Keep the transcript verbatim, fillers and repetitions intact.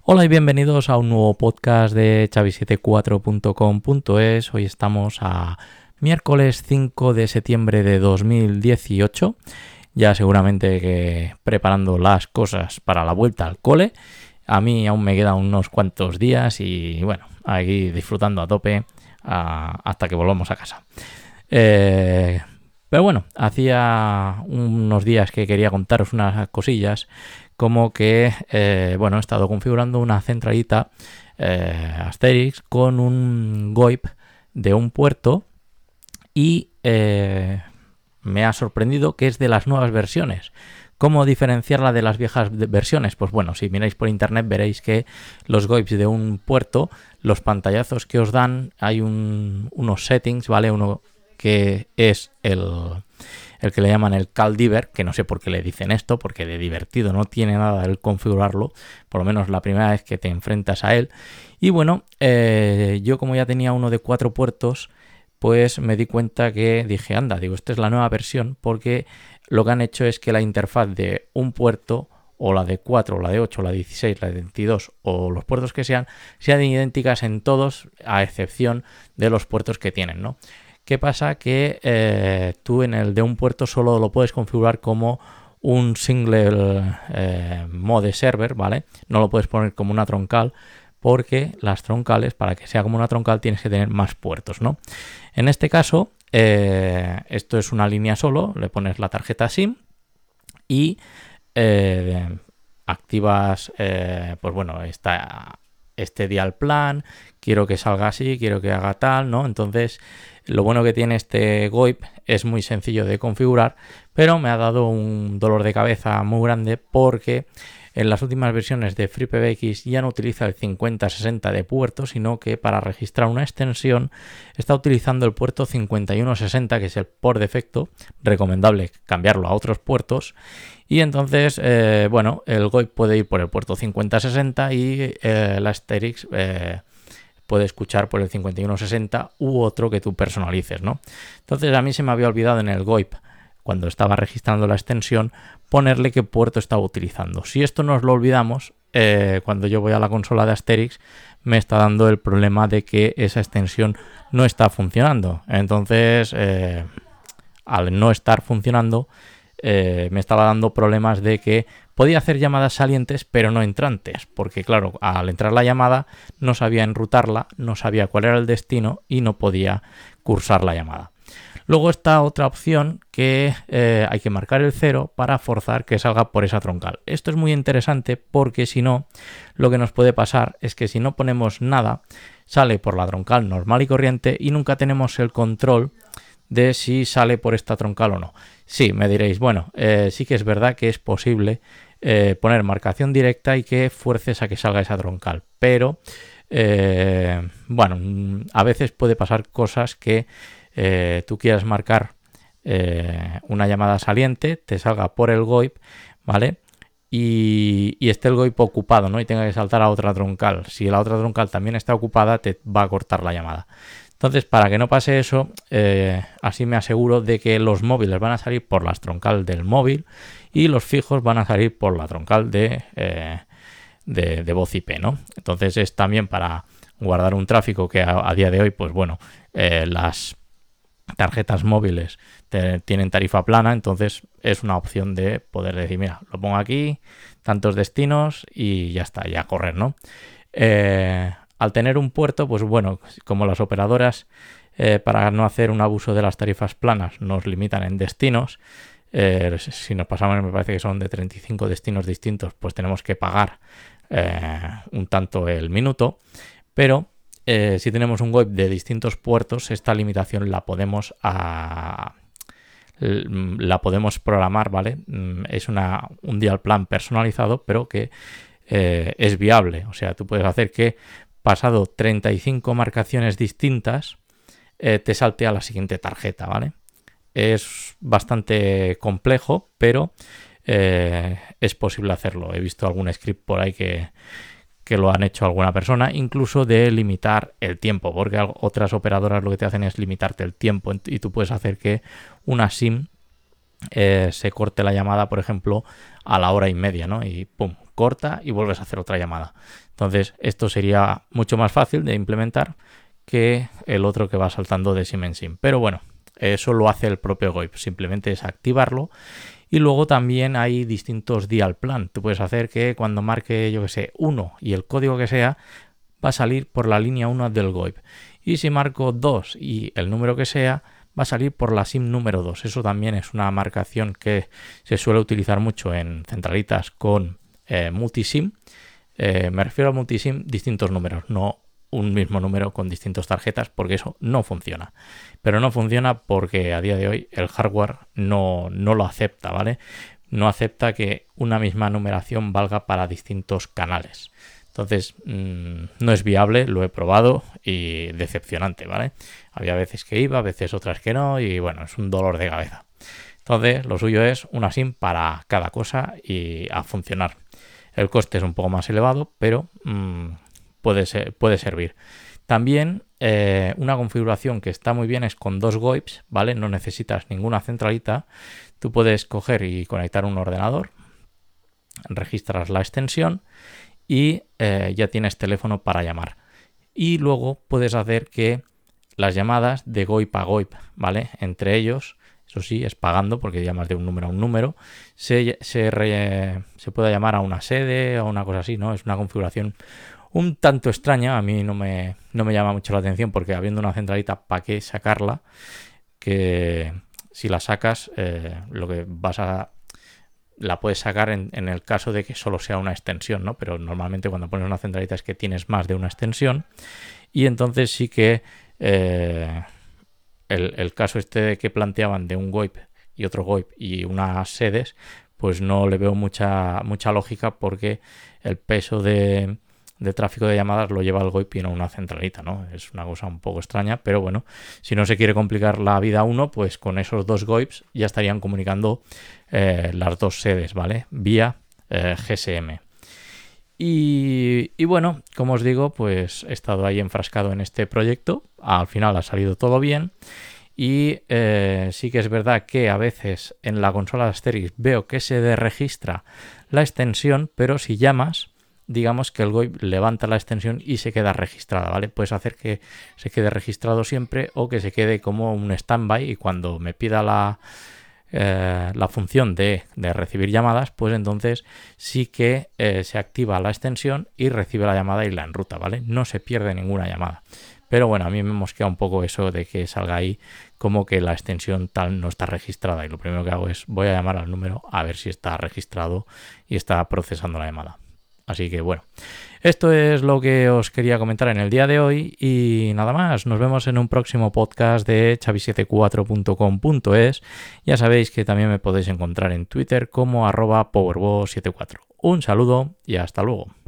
Hola y bienvenidos a un nuevo podcast de Xavi setenta y cuatro punto com punto es. Hoy estamos a miércoles cinco de septiembre de dos mil dieciocho. Ya seguramente que preparando las cosas para la vuelta al cole. A mí aún me quedan unos cuantos días y bueno, aquí disfrutando a tope a, hasta que volvamos a casa. Eh, pero bueno, hacía unos días que quería contaros unas cosillas, como que, eh, bueno, he estado configurando una centralita eh, Asterix con un G O I P de un puerto y eh, me ha sorprendido que es de las nuevas versiones. ¿Cómo diferenciarla de las viejas versiones? Pues bueno, si miráis por internet veréis que los G O I Ps de un puerto, los pantallazos que os dan, hay un, unos settings, ¿vale? Uno que es el, el que le llaman el CalDiver, que no sé por qué le dicen esto, porque de divertido no tiene nada el configurarlo, por lo menos la primera vez que te enfrentas a él. Y bueno, eh, yo como ya tenía uno de cuatro puertos, pues me di cuenta que dije, anda, digo, esta es la nueva versión, porque lo que han hecho es que la interfaz de un puerto, o la de cuatro, o la de ocho, o la de dieciséis, la de veintidós, o los puertos que sean, sean idénticas en todos, a excepción de los puertos que tienen, ¿no? ¿Qué pasa? Que eh, tú en el de un puerto solo lo puedes configurar como un single eh, mode server, ¿vale? No lo puedes poner como una troncal, porque las troncales, para que sea como una troncal, tienes que tener más puertos, ¿no? En este caso, eh, esto es una línea solo, le pones la tarjeta SIM y eh, activas, eh, pues bueno, esta, este dial plan, quiero que salga así, quiero que haga tal, ¿no? Entonces, lo bueno que tiene este G O I P es muy sencillo de configurar, pero me ha dado un dolor de cabeza muy grande porque en las últimas versiones de FreePBX ya no utiliza el cincuenta sesenta de puerto, sino que para registrar una extensión está utilizando el puerto cincuenta y uno sesenta, que es el por defecto, recomendable cambiarlo a otros puertos. Y entonces, eh, bueno, el G O I P puede ir por el puerto cincuenta sesenta y eh, el Asterix eh, puede escuchar por el cincuenta y uno sesenta u otro que tú personalices, ¿no? Entonces a mí se me había olvidado en el G O I P, cuando estaba registrando la extensión, ponerle qué puerto estaba utilizando. Si esto nos lo olvidamos, eh, cuando yo voy a la consola de Asterix, me está dando el problema de que esa extensión no está funcionando. Entonces, eh, al no estar funcionando, eh, me estaba dando problemas de que podía hacer llamadas salientes pero no entrantes, porque claro, al entrar la llamada no sabía enrutarla, no sabía cuál era el destino y no podía cursar la llamada. Luego está otra opción que eh, hay que marcar el cero para forzar que salga por esa troncal. Esto es muy interesante porque si no, lo que nos puede pasar es que si no ponemos nada, sale por la troncal normal y corriente y nunca tenemos el control de si sale por esta troncal o no. Sí, me diréis, bueno, eh, sí que es verdad que es posible eh, poner marcación directa y que fuerces a que salga esa troncal, pero eh, bueno, a veces puede pasar cosas que eh, tú quieras marcar eh, una llamada saliente, te salga por el G O I P, ¿vale? Y, y esté el G O I P ocupado, ¿no? Y tenga que saltar a otra troncal. Si la otra troncal también está ocupada, te va a cortar la llamada. Entonces, para que no pase eso, eh, así me aseguro de que los móviles van a salir por la troncal del móvil y los fijos van a salir por la troncal de, eh, de, de voz I P, ¿no? Entonces es también para guardar un tráfico que a, a día de hoy, pues bueno, eh, las tarjetas móviles te, tienen tarifa plana, entonces es una opción de poder decir, mira, lo pongo aquí, tantos destinos y ya está, ya a correr, ¿no? Eh, Al tener un puerto, pues bueno, como las operadoras, eh, para no hacer un abuso de las tarifas planas, nos limitan en destinos. Eh, si nos pasamos, me parece que son de treinta y cinco destinos distintos, pues tenemos que pagar eh, un tanto el minuto. Pero eh, si tenemos un G O I P de distintos puertos, esta limitación la podemos a, la podemos programar, ¿vale? Es una, un dial plan personalizado, pero que eh, es viable. O sea, tú puedes hacer que pasado treinta y cinco marcaciones distintas, eh, te salte a la siguiente tarjeta, ¿vale? Es bastante complejo, pero eh, es posible hacerlo. He visto algún script por ahí que, que lo han hecho alguna persona, incluso de limitar el tiempo, porque otras operadoras lo que te hacen es limitarte el tiempo y tú puedes hacer que una SIM eh, se corte la llamada, por ejemplo, a la hora y media, ¿no? Y pum, corta y vuelves a hacer otra llamada. Entonces esto sería mucho más fácil de implementar que el otro que va saltando de SIM en SIM. Pero bueno, eso lo hace el propio VoIP, simplemente es activarlo. Y luego también hay distintos dial plan. Tú puedes hacer que cuando marque, yo que sé, uno y el código que sea, va a salir por la línea uno del VoIP. Y si marco dos y el número que sea, va a salir por la SIM número dos. Eso también es una marcación que se suele utilizar mucho en centralitas con eh, multisim. Eh, me refiero a multisim, distintos números, no un mismo número con distintas tarjetas, porque eso no funciona. Pero no funciona porque a día de hoy el hardware no, no lo acepta, ¿vale? No acepta que una misma numeración valga para distintos canales. Entonces, mmm, no es viable, lo he probado y decepcionante, ¿vale? Había veces que iba, veces otras que no, y bueno, es un dolor de cabeza. Entonces, lo suyo es una SIM para cada cosa y a funcionar. El coste es un poco más elevado, pero mmm, puede ser, puede servir. También eh, una configuración que está muy bien es con dos VoIPs, ¿vale? No necesitas ninguna centralita. Tú puedes coger y conectar un ordenador, registras la extensión y eh, ya tienes teléfono para llamar. Y luego puedes hacer que las llamadas de VoIP a VoIP, ¿vale? Entre ellos, eso sí, es pagando porque llamas de un número a un número, se, se, re, se puede llamar a una sede o una cosa así, ¿no? Es una configuración un tanto extraña, a mí no me, no me llama mucho la atención porque habiendo una centralita, ¿para qué sacarla? Que si la sacas, eh, lo que vas a... la puedes sacar en, en el caso de que solo sea una extensión, ¿no? Pero normalmente cuando pones una centralita es que tienes más de una extensión y entonces sí que eh, el, el caso este de que planteaban de un VoIP y otro VoIP y unas sedes, pues no le veo mucha, mucha lógica porque el peso de... de tráfico de llamadas lo lleva el VoIP y no una centralita, ¿no? Es una cosa un poco extraña, pero bueno, si no se quiere complicar la vida a uno, pues con esos dos VoIPs ya estarían comunicando eh, las dos sedes, ¿vale? Vía eh, G S M. Y, y bueno, como os digo, pues he estado ahí enfrascado en este proyecto, al final ha salido todo bien. Y eh, sí que es verdad que a veces en la consola Asterix veo que se deregistra la extensión, pero si llamas, digamos que el VoIP levanta la extensión y se queda registrada, ¿vale? Puedes hacer que se quede registrado siempre o que se quede como un standby y cuando me pida la, eh, la función de, de recibir llamadas, pues entonces sí que eh, se activa la extensión y recibe la llamada y la enruta, ¿vale? No se pierde ninguna llamada. Pero bueno, a mí me mosquea un poco eso de que salga ahí como que la extensión tal no está registrada y lo primero que hago es voy a llamar al número a ver si está registrado y está procesando la llamada. Así que bueno, esto es lo que os quería comentar en el día de hoy y nada más. Nos vemos en un próximo podcast de chavi setenta y cuatro punto com punto es. Ya sabéis que también me podéis encontrar en Twitter como arroba powerbo setenta y cuatro. Un saludo y hasta luego.